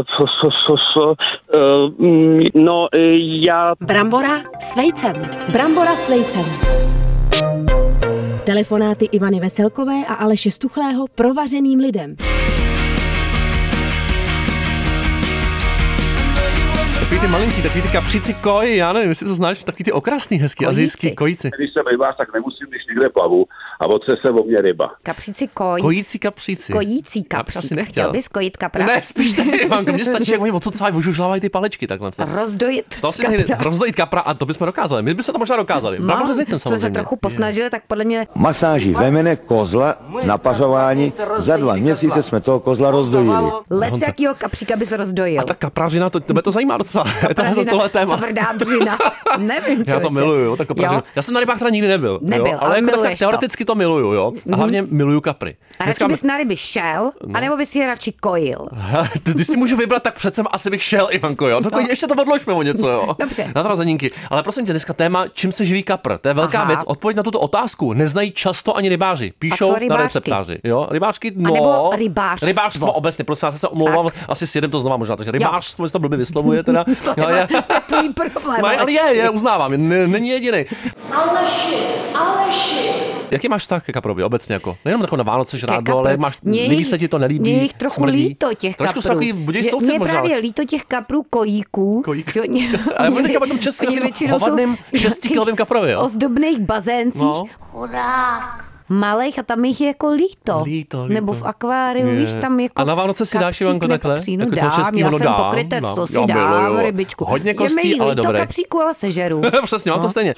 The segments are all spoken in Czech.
Já... Brambora s vejcem. Brambora s vejcem. Telefonáty Ivany Veselkové a Aleše Stuchlého provařeným lidem. Takový ty malinký, takový ty kapříci koj, já nevím, jestli to znáš, takový ty okrasný, hezký azijský kojíci. Když jsem rybář, tak nemusím, když někde plavu a otře se o mě ryba. Kapříci koj. Kojící kapříci. Kojící kapřík. Asi nechtěl. Chtěl bys kojit kapra? Ne, spíš tady, Ivanko, mně stačí, jak oni odsucávají, ožužlávají ty palečky takhle. Rozdojit kapra. Rozdojit kapra a to bychom dokázali. My bychom to možná dokázali. Bramboře s vejcem samozřejmě. Jsme se trochu posnažili, tak podle mě... Masáží vemene kozla na pařování. Za 2 měsíce jsme toho kozla rozdojili. Lec jakýho kapříka bys rozdojil? A ta kaprařina, tebe to zajímá docela. Tohle téma. Tvrdá dřina. Nevím, já to miluju, tak kaprařina. Já jsem na rybách teda nikdy nebyl. Ale jako tak teoreticky to miluju, jo. A hlavně miluju kapry. A radši bys na ryby šel, anebo bys je radši kojil? Když si můžu vybrat, tak přece asi bych šel, Ivanko, jo. Ještě to odložme o něco, jo. Dobře. Na narozeninky. Ale prosím tě, dneska téma, čím se živí kapr. To je velká věc. Odpověď na tuto otázku neznají často ani rybáři. Píšou na receptáři. Jo, rybářky, nebo rybářstvo. Rybářstvo obecně, prosím, já se omlouvám, asi si jedem to znova možná, takže rybářstvo, jestli to blbě vyslovuje teda. To je tvůj problém. Ale je, uznávám, není jediný. Aleši. Jaký máš vztah ke kaprovi obecně jako? Nejenom jako na Vánoce žrádlo, ale máš, líbí se ti to, nelíbí, mě jich trochu smrdí. Líto těch trošku kaprů. Budeš soucit mě možná. právě líto těch kaprů kojíků. Ale my teďka o tom českým hovadným 6kilovým kaprovi, jo? Ozdobných bazéncích. No. Chudák. Malejch a tam jich je jako líto. Nebo v akváriu, víš, tam jako... A na Vánoce si dáš, Ivanko, takhle? Jako dám, já jsem pokrytec, to si dám, rybičku. Hodně kostí, ale dobré. Je mi líto kapříku, ale sežeru. Přesně, mám to stejně.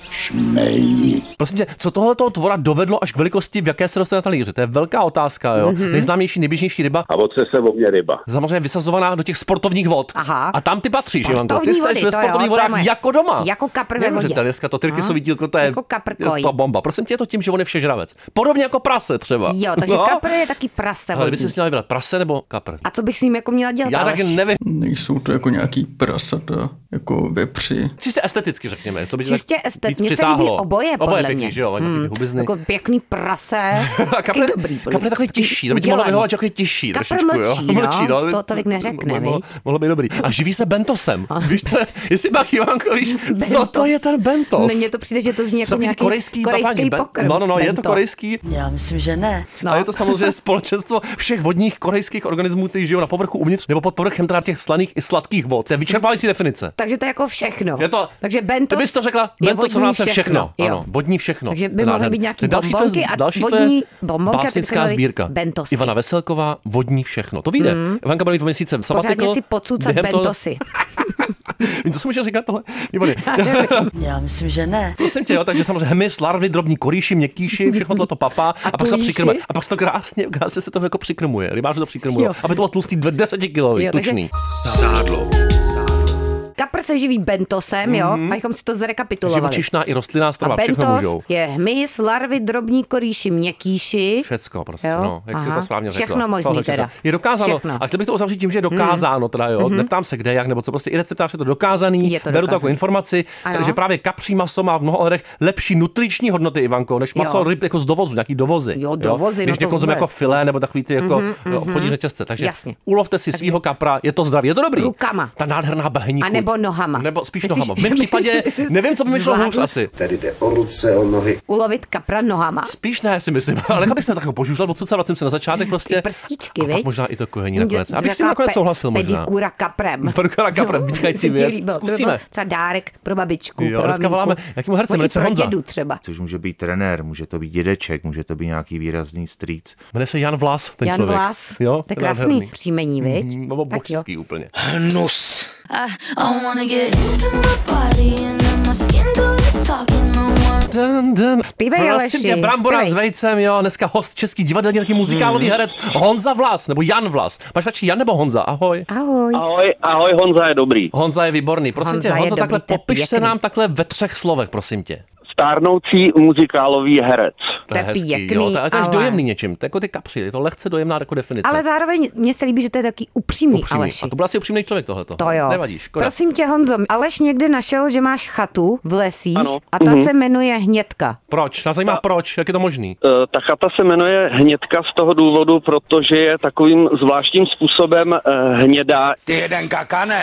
Prosím tě, co tohleto tvora dovedlo až k velikosti, v jaké se roste na talíři? To je velká otázka, jo. Nejznámější, nejběžnější ryba. A otře se o mě ryba. Samozřejmě vysazovaná do těch sportovních vod. Aha. A tam ty patříš, Ivanko. Ty jsi ve sportovních vodách jako doma. Jako kapr ve vodě. Dneska to tyrkysový dílko, to je jako to bomba. Prosím tě, je to tím, že on je všežravec. Podobně jako prase třeba. Jo, takže kapr je taky prase vodní. Ale by si měla vybrat prase nebo kapr? A co bych s ním jako měla dělat? Já taky nevím. Nejsou to jako nějaký prasata, jako vepři. Čistě esteticky řekněme. Co by čistě esteticky. Mně se líbí oboje, podle mě. Pěkný, že jo, ty hubizny. Jako pěkný prase. Kapr je takový těžší, to by ti mohlo vyhovovat, že takový těžší. Kapr mlčí, no. To tolik neřekne, viď? Mohlo by dobrý. A živí se bentosem. Víš co, jestli bach Ivanko, víš, co to je ten bentos? Mně to přijde, že to zní jako nějaký korejský pokrm. No, je to korejský. Já myslím, že ne. No. A je to samozřejmě společenstvo všech vodních korejských organismů, kteří žijou na povrchu, uvnitř nebo pod povrchem teda těch slaných i sladkých vod. To je vyčerpávající definice. Takže to je jako všechno. Takže bentos. Ty bys to řekla, bentos rovná se všechno. Ano, vodní všechno. Takže by mohly být nějaký bombonky a vodní bombonky. Básnická sbírka. Bentosky. Ivana Veselková, vodní všechno. To vyjde. Ivanka bude 2 měsíce sabatikl. Pořádně si podsucat bentosy. To se může říkat tohle? Výborně. Já myslím, že ne. Prosím tě, jo, takže samozřejmě hmyz, larvy, drobní korýši, měkkýši, všechno tohle papá a pak se to přikrmuje. A pak se to krásně se to jako přikrmuje. Rybáři to přikrmují, aby to bylo tlustý 10 kilový, tučný. Sádlo. Kapr se živí bentosem, jo, abychom si to zrekapitulovali. Živočišná i rostlinná strava, všechno můžou. Je hmyz, larvy, drobní korýši, měkkýši. Všecko prostě, no, jak si to správně řekla. Všechno možný teda. Je dokázáno. A chtěl bych to uzavřít tím, že je dokázáno teda, jo. Neptám se kde, jak, nebo co, prostě i receptář je to dokázaný. Beru to jako informaci, takže právě kapří maso má v mnoha ohledech lepší nutriční hodnoty, Ivanko, než maso ryb jako z dovozu, nějaký dovozy. Jo, dovozy. Když konzumuje jako filé nebo takový ty jako obchodní řetězce. Takže ulovte si svýho kapra, je to zdravý, je to dobrý. Rukama. Ta nádherná bahení. Nebo nohama. Nebo spíš nohama. V mém případě nevím, co by mi šlo hůř asi. Tady jde o ruce, o nohy. Ulovit kapra nohama. Spíš ne, si myslím. Ale bych se tak požužlal, odsud se vracím se na začátek prostě. Ty prstíčky, viď? Možná i to kojení nakonec. Abych si nakonec souhlasil možná. Pedikura kaprem. Pedikura kaprem, vynikající věc. Zkusíme. Třeba dárek pro babičku, jo, pro dneska voláme jakýmu herci, jmenuje se Honza. Dědu třeba. Což může být trenér, může to být dědeček, může to být nějaký výrazný strýc. Jmenuje se Jan Vlas, ten člověk. Jan Vlas. Jo, to je krásný příjmení, viď? Nebo božský úplně. Hnus. Zpívej, Aleši, prosím tě, Brambora s vejcem, jo, dneska host český divadelní, taky muzikálový herec Honza Vlas, nebo Jan Vlas. Máš radši Jan nebo Honza? Ahoj. Ahoj, Honza je dobrý. Honza je výborný. Prosím tě, Honzo, takhle popiš se nám takhle ve 3 slovech, prosím tě. Stárnoucí muzikálový herec. To je hezký, jo. To je až dojemný něčím. To jako ty kapři, je to lehce dojemná jako definice. Ale zároveň mně se líbí, že to je taky upřímný Aleši. A to byl asi upřímný člověk tohleto. To jo. Nevadí, škoda. Prosím tě, Honzo, Aleš někde našel, že máš chatu v lesích a ta se jmenuje Hnědka. Proč? Nás zajímá proč, jak je to možný? Ta chata se jmenuje Hnědka z toho důvodu, protože je takovým zvláštním způsobem hnědá. Ty jeden kakane!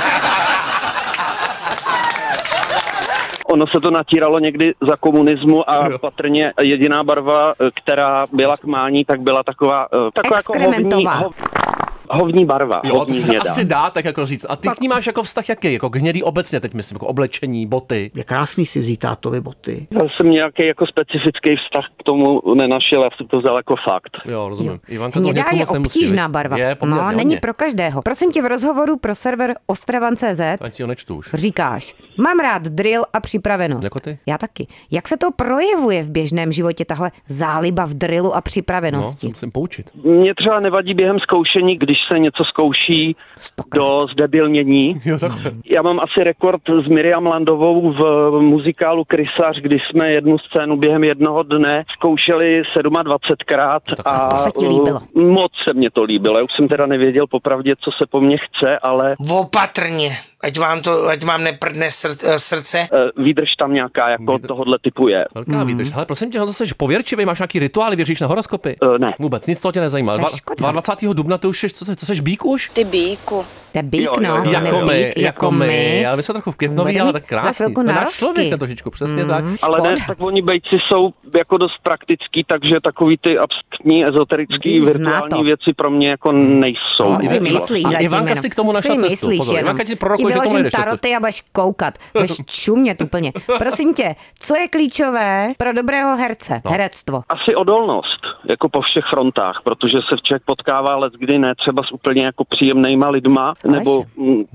Ono se to natíralo někdy za komunismu a patrně jediná barva, která byla k mání, tak byla taková jako hovní barva. Jo, hovní to se hněda. asi dá tak jako říct. A ty k ní máš jako vztah jaký? Jako k hnědý obecně teď myslím, jako oblečení, boty. Je krásný si vzít tátovi boty. Já jsem nějaký jako specifický vztah k tomu nenašel, já jsem to vzal jako fakt. Jo, rozumím. Ivanka to hnědá je obtížná barva. Je není pro každého. Prosím tě, v rozhovoru pro server Ostravan.cz říkáš, mám rád drill a připravenost. Jako ty? Já taky. Jak se to projevuje v běžném životě, tahle záliba v drillu a připravenosti? No, musím poučit. Mně třeba nevadí během zkoušení, když se něco zkouší do zdebilnění. Já mám asi rekord s Miriam Landovou v muzikálu Krysař, kdy jsme jednu scénu během jednoho dne zkoušeli 27krát a moc se mně to líbilo. Já už jsem teda nevěděl popravdě, co se po mně chce, ale... Opatrně, ať vám neprdne srdce. Výdrž tam nějaká jako tohodle typu je. Velká výdrž. Ale prosím tě, Honzo, jsi pověrčivý, máš nějaký rituály, věříš na horoskopy? Ne. Vůbec, nic toho tě nezajímá. 22. dubna ty už co jsi bík už? Ty bíku. To je bík, no. Jako my. Ale my jsme trochu v květnový, ale tak krásný. To náš člověk ten trošičku, přesně tak. Ale ne, tak oni bejci jsou jako dost praktický, takže takový ty abstraktní, ezoterický, virtuální věci pro mě jako nejsou. A Ivanka si k tomu našla cestu. Pozor, Ivanka ti prorokuje, že tomu najdeš cestu. Taroty a budeš koukat. Budeš čumět úplně. Prosím tě, co je klíčové pro dobrého herce? Herectvo. Asi odolnost, jako po všech frontách, protože se člověk potkává leckdy ne třeba s úplně jako příjemnýma lidma, nebo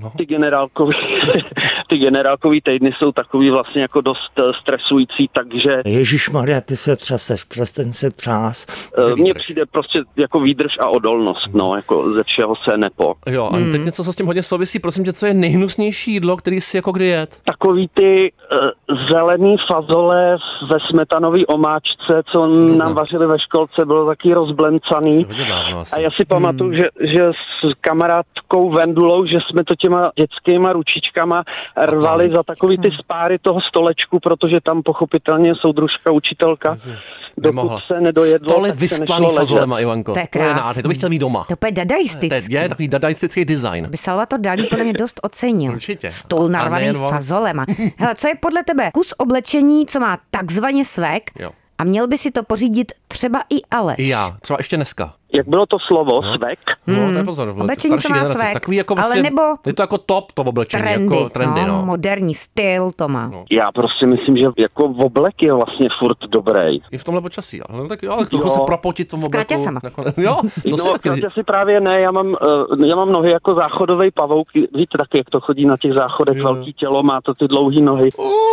ty generálkový týdny jsou takový vlastně jako dost stresující, takže... Ježišmarja, ty se třaseš, přestaň se třás. Mně přijde prostě jako výdrž a odolnost, no, jako ze všeho se nepo. Jo, a teď něco, co s tím hodně souvisí, prosím tě, co je nejhnusnější jídlo, který si jako kdy jet? Takový ty zelený fazole ve smetanové omáčce, co nám vařili ve školce, bylo taky rozblencaný. A já si pamatuju, že s kamarádkou Vendulou, že jsme to těma dětskýma ručičkama rvali za takový ty spáry toho stolečku, protože tam pochopitelně soudružka, učitelka, dokud se nedojedlo, stoly tak vystlaný fazolema, Ivanko. To je krásný. To bych chtěl mít doma. To je dadaistický. Je takový dadaistický design. By Salvatore Dalí podle mě dost ocenil. Určitě. Stůl narvaný fazolema. Hele, co je podle tebe kus oblečení, co má takzvaně svek? Jo. A měl by si to pořídit třeba i Aleš. I já, třeba ještě dneska. Jak bylo to slovo, svek? No, to je pozor. Oblečení, co má svek. Takový jako vlastně, ale nebo je to jako top, to oblečení. Trendy, no. Moderní styl to má. No. Já prostě myslím, že jako oblek je vlastně furt dobrý. I v tomhle počasí, ale tak jo, ale trochu se propotit v tom obleku. S kraťasama. Jo, to no, kraťasy právě ne, já mám nohy jako záchodový pavouk, víte taky, jak to chodí na těch záchodech, velký tělo, má to ty dlouhý nohy.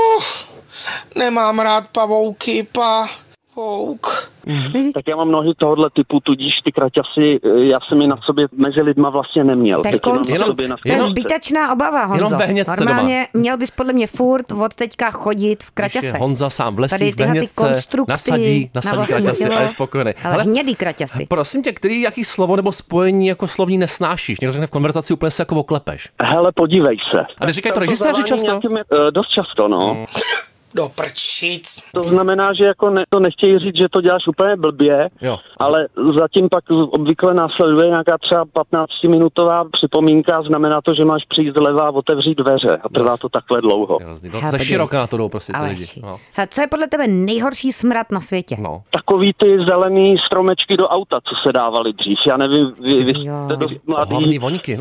Nemám rád pavouky, pavouk. Tak já mám nohy tohohle typu, tudíž ty kraťasy, já jsem je na sobě mezi lidma vlastně neměl. To je zbytečná obava, Honzo. Normálně měl bys podle mě furt od teďka chodit v kraťase. Honza sám v lesích ve hnědce nasadí kraťasy a je spokojený. Ale hnědý kraťasy. Prosím tě, jaký slovo nebo spojení jako slovní nesnášíš? Někdo řekne v konverzaci úplně se jako oklepeš. Hele, podívej se. A neříkají to režiséři často? Dost často, no. Do prčic. To znamená, že jako to nechtějí říct, že to děláš úplně blbě, ale zatím pak obvykle následuje nějaká třeba 15-minutová připomínka, znamená to, že máš přijít zleva a otevřít dveře a trvá to takhle dlouho. Za široká na to jdou prostě ty lidi. Co je podle tebe nejhorší smrad na světě? Takový ty zelený stromečky do auta, co se dávaly dřív. Já nevím, vy jste dost mladý. Hlavní voňky,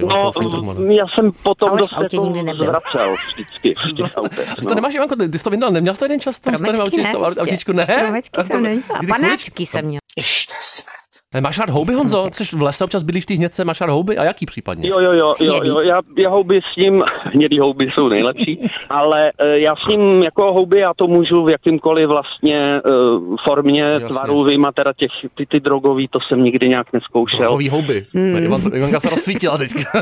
já jsem potom dost jako zvracel vždycky v těch autech. To nemáš, Ivanko, ty jsi to vydal, neměl jsi to jeden čas? Stromečky ne, autičku, ne? Stromečky jsem neměl, panáčky jsem měl. Ještě smrt. Máš rád houby, Honzo? Jsi v lese, občas bydlíš v té hnědce, máš rád houby? A jaký případně? Jo, já houby s ním, hnědý houby jsou nejlepší, ale já s ním jako houby, já to můžu v jakýmkoliv vlastně formě, tvaru, vyjma teda ty drogový, to jsem nikdy nějak neskoušel. Drogový houby. Ivanka se rozsvítila teďka.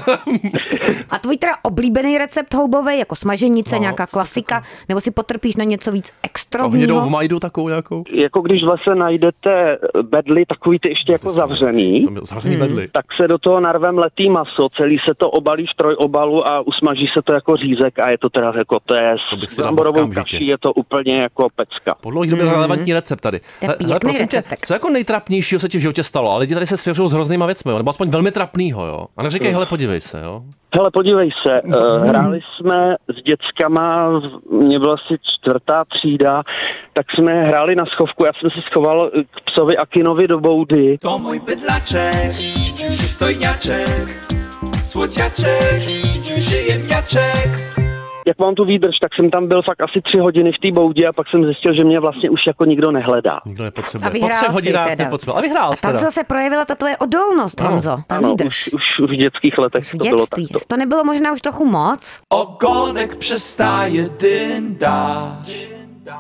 A tvůj teda oblíbený recept houbový, jako smaženice, nějaká klasika, nebo si potrpíš na něco víc extrovního? V majdu takovou nějakou? Jako když v lese najdete bedly, takový ty ještě jako zavřený, bedly. tak se do toho narve mletý maso, celý se to obalí v trojobalu a usmaží se to jako řízek a je to teda jako, to je s bramborovou kaší, je to úplně jako pecka. Po dlouhý době relevantní recept tady. Hele, prosím tě, co jako nejtrapnějšího se ti v životě stalo? Ale lidi tady se svěřují s hroznýma věcmi, nebo aspoň velmi trapnýho, jo? A neříkej, hele, podívej se, jo? Hele, podívej se, hráli jsme s dětskama, mě byla asi 4. třída, tak jsme hráli na schovku, já jsem se schoval k psovi Akinovi do boudy. To můj bydlaček, přistojňaček, słodziaček, przyjemňaček. Jak mám tu výdrž, tak jsem tam byl fakt asi 3 hodiny v té boudě a pak jsem zjistil, že mě vlastně už jako nikdo nehledá. Nikdo nepotřebuje. A vyhrál si teda. A vyhrál jsi teda. A tam se projevila ta tvoje odolnost, Honzo, ta výdrž. Už v dětských letech to bylo takto. To nebylo možná už trochu moc? Ogonek přestaje dyndáč.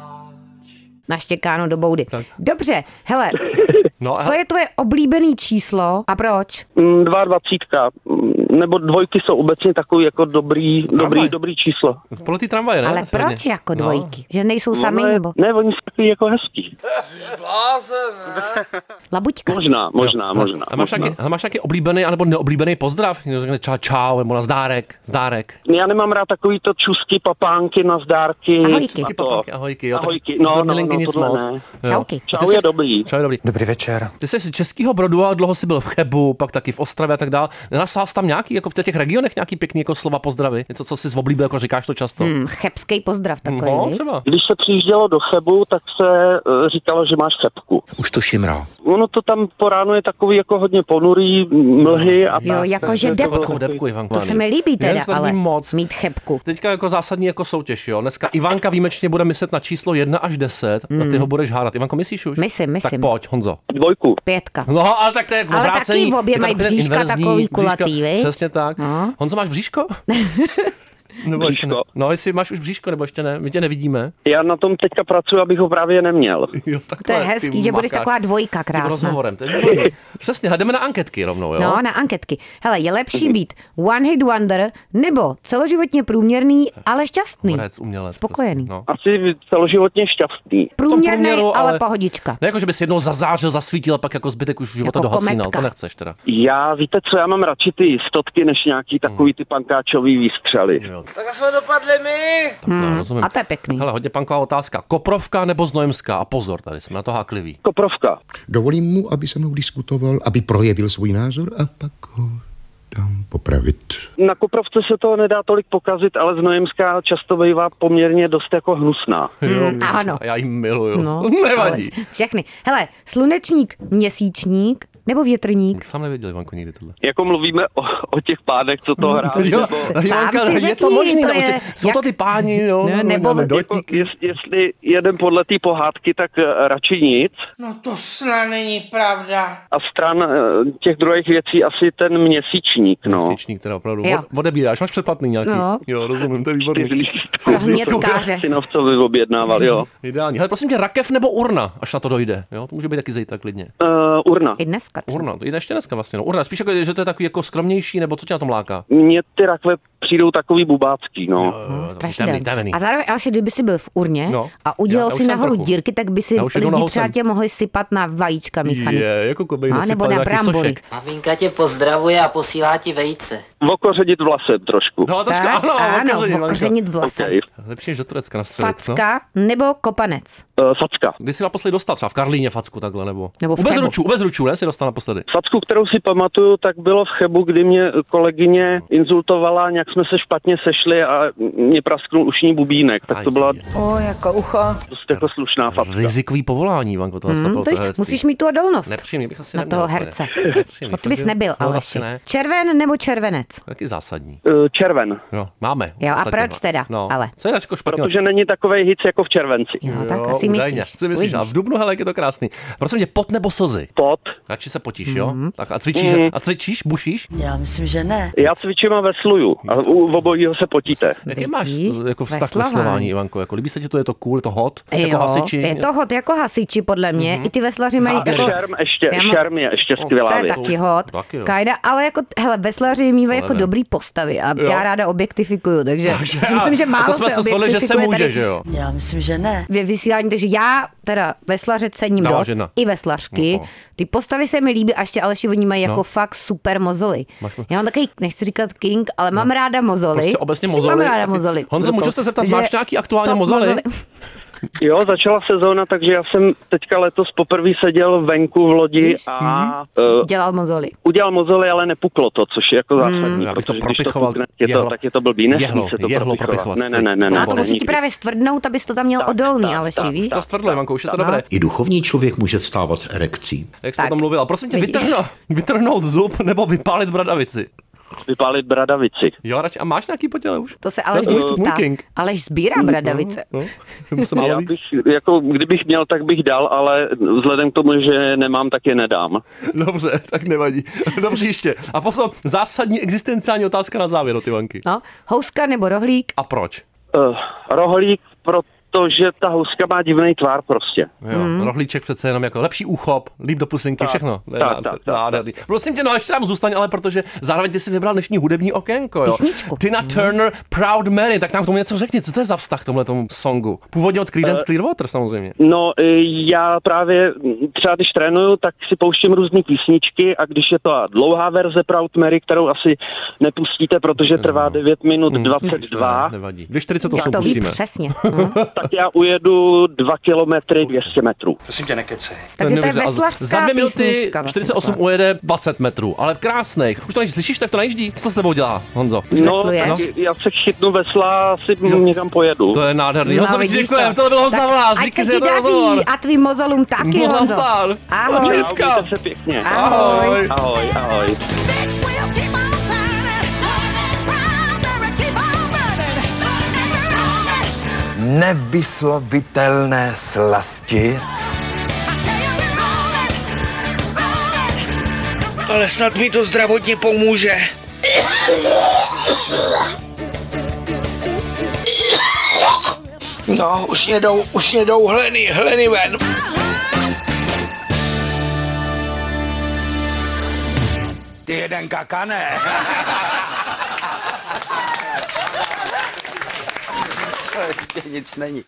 Naštěkáno do boudy. Tak. Dobře, hele, co je tvoje oblíbený číslo a proč? 22, nebo 2 jsou obecně takový jako dobrý číslo. Podle té tramvaje, ne? Ale proč jako 2? Že nejsou sami, nebo? Ne, oni jsou takový jako hezký. Jsi blázen, ne? Labuťka. Možná. A máš nějaký oblíbený anebo neoblíbený pozdrav? Někdo řekne čau, nebo nazdárek. Já nemám rád takový to čusky, papánky, nazdárky. Ahojky. Jo, ahojky. No, nic moc. Čauky. Čau je dobrý. Dobrý večer. Ty jsi z Českého Brodu a dlouho jsi byl v Chebu, pak taky v Ostravě a tak dál. Nenasál jsi tam nějaký, jako v těch regionech nějaký pěkný jako slova pozdravy? Něco, co jsi oblíbil, jako říkáš to často? Chebský pozdrav takový. No, třeba. Když se přijíždělo do Chebu, tak se říkalo, že máš chebku. Už to šimrá. Ono to tam po ránu je takový jako hodně ponurý, mlhy a jo, jakože depku. Ivanko, to se mi líbí teda, ale mít chebku. Teďka jako zásadní jako soutěž, jo. Dneska Ivanka výjimečně bude myslet na číslo 1 až 10 a ty ho budeš hádat. Ivanko, myslíš už? Myslím. Tak pojď, Honzo. 2. 5. No, ale tak to je ale taky v obě mají bříška takový kulatý, viď? Přesně tak. No. Honzo, máš bříško? Nebo ještě ne? No, jestli máš už bříško, nebo ještě ne, my tě nevidíme. Já na tom teďka pracuji, abych ho právě neměl. Jo, to je hezký, že budeš taková 2 krásná. Rozhovorem, to je přesně, jdeme na anketky rovnou, jo? No, na anketky. Hele, je lepší být one hit wonder, nebo celoživotně průměrný, ale šťastný? Umělec. Spokojený. No. Asi celoživotně šťastný. Průměrný, ale pohodička. Ne jako, že bys jednou zazářil, zasvítil a pak jako zbytek už života jako dohasínal. To nechceš teda. Víte co, já mám radši ty jistotky, než nějaký takový ty pankáčový výstřely. Tak jsme dopadli my. Rozumím. A to je pěkný. Hele, hodně panková otázka. Koprovka nebo Znojemská? A pozor, tady jsme na to háklivý. Koprovka. Dovolím mu, aby se mnou diskutoval, aby projevil svůj názor a pak ho dám popravit. Na Koprovce se to nedá tolik pokazit, ale Znojemská často bývá poměrně dost jako hnusná. Ano. Já ji miluju. No, nevadí. Všechny. Hele, slunečník, měsíčník nebo větrník? Sám nevěděl, Ivanko, nikdy tohle. Jako mluvíme o těch pádech, co to hrá. Sám si řekni, je to možný, to je... Jsou to ty páni, jo? Nebo jestli jeden podle té pohádky, tak radši nic. No to snad není pravda. A stran těch druhých věcí asi ten měsíčník, no. Měsíčník teda opravdu. Odebíráš, máš předplatný nějaký. No. Jo, rozumím, to je výborný. Synovcovi objednával, jo. Ideální. Hele, prosím tě, rakev nebo urna, až na to dojde, jo? To může být taky zítra klidně. Urna. I dneska. Urna, to jde ještě dneska vlastně. No. Urna, spíš jako, že to je takový jako skromnější, nebo co tě na tom láká? Mně ty rakve přijdou takový bubácký, no. Strašidelný. A zároveň, ale kdyby si byl v urně a udělal si nahoru dírky, tak by si lidi třeba tě mohli sypat na vajíčka míchaný. Jako nebo na brambory. Maminka tě pozdravuje a posílá ti vejce. Okořenit vlasem trošku. No, trošku, ano, okořenit vlasem. Okay. Lepší než do Turecka nastřelit. Facka nebo kopanec? Facka. Kdy jsi naposledy dostal? Třeba v Karlíně facku takhle, nebo v bez ručů, ne? Si dostal naposledy. Facku, kterou si pamatuju, tak bylo v Chebu, kdy mě kolegyně insultovala, nějak jsme se špatně sešli a mě prasknul ušní bubínek, tak to byla jako ucho. Dost jako slušná facka. Rizikový povolání, Ivanko, musíš mít tu odolnost. Nepříjemný bych asi na toho herce. To bys nebyl, ale červen nebo červenec? Taky zásadní. Červen. Jo, máme. Jo, a proč teda? No. Ale. Co je jako špatně? Protože není takovej hit jako v červenci. Jo, tak asi myslíš. A v dubnu, hele, jak je to krásný. Prosím tě, pot nebo slzy? Pot. Radši se potíš, jo? Tak a cvičíš, bušíš? Já myslím, že ne. Já cvičím a vesluju. A u obojího se potíte. Jaký máš jako vztah k veslování, Ivanko? Jako líbí se ti to, je to cool, je to hot? Jako hasiči? Je to hot jako hasiči, podle mě. I ty veslaři mají jako... Šerm je ještě skvělá věc. To je taky hot. Kajda, ale jako, hele, veslaři mývají jako dobrý postavy a já ráda objektifikuju, takže myslím, že málo se objektifikuje. Že se může, že jo? Já myslím, že ne. Ve vysílání, takže já teda veslaře cením dost, i veslařky. Ty postavy se mi líbí a ještě Aleši, oni mají jako fakt super mozoly. Já mám takový, nechci říkat king, ale mám ráda mozoly. Prostě obecně mozoly. Mám ráda mozoly. Honzo, můžu se zeptat, máš nějaký aktuálně mozoly? Jo, začala sezóna, takže já jsem teďka letos poprvé seděl venku v lodi a... dělal mozoly. Udělal mozoly, ale nepuklo to, což je jako zásadní. Já bych to propichoval. Tak je to blbý, nesmí se to propichovat. Ne. A to musí ti právě stvrdnout, abys to tam měl odolný, Aleši, víš? To stvrdlo, Ivanko, už je to dobré. I duchovní člověk může vstávat s erekcí. Jak jsi o tom mluvila? Prosím tě, vytrhnout zub nebo vypálit bradavici? Vypálit bradavici. Jo, radši. A máš nějaký po těle už? To se Aleš vždycky ptá. Aleš sbírá bradavice. Já bych, jako, kdybych měl, tak bych dal, ale vzhledem k tomu, že nemám, tak je nedám. Dobře, tak nevadí. Do příště. A poslední zásadní existenciální otázka na závěr od Ivanky. No, houska nebo rohlík? A proč? Rohlík, protože ta houska má divný tvar prostě. Jo, rohlíček přece jenom jako lepší úchop, líp do pusinky, všechno. Tak. Prosím tě, no ještě tam zůstaň, ale protože zároveň ty si vybral dnešní hudební okénko, jo. Písničku. Tina Turner, Proud Mary, tak tam k tomu něco řekni, co to je za vztah k tomhletomu songu? Původně od Creedence Clearwater samozřejmě. No, já právě třeba když trénuju, tak si pouštím různý písničky a když je to dlouhá verze Proud Mary, kterou asi nepustíte, protože trvá 9 minut 22. Nevadí. 2:48 pustíme. Přesně. Tak já ujedu 2 kilometry 200 metrů. Prosím tě, nekecej. Takže to je veslařská za 2 minuty písnička. 48 ujede 20 metrů, ale krásnej. Už to než slyšíš, tak to nejíždí. Co to s tebou dělá, Honzo? No, já se chytnu vesla, asi někam pojedu. To je nádherný. Honzo, mi děkujem, to byl Honza Vlás. Díky za rozhovor. A tvým mozolům taky, Honzo. Ahoj. Mějte se pěkně. Ahoj. Ahoj. Nevyslovitelné slasti. Ale snad mi to zdravotně pomůže. No, už mě jdou hleny ven. Ty jeden kakane. Nic není.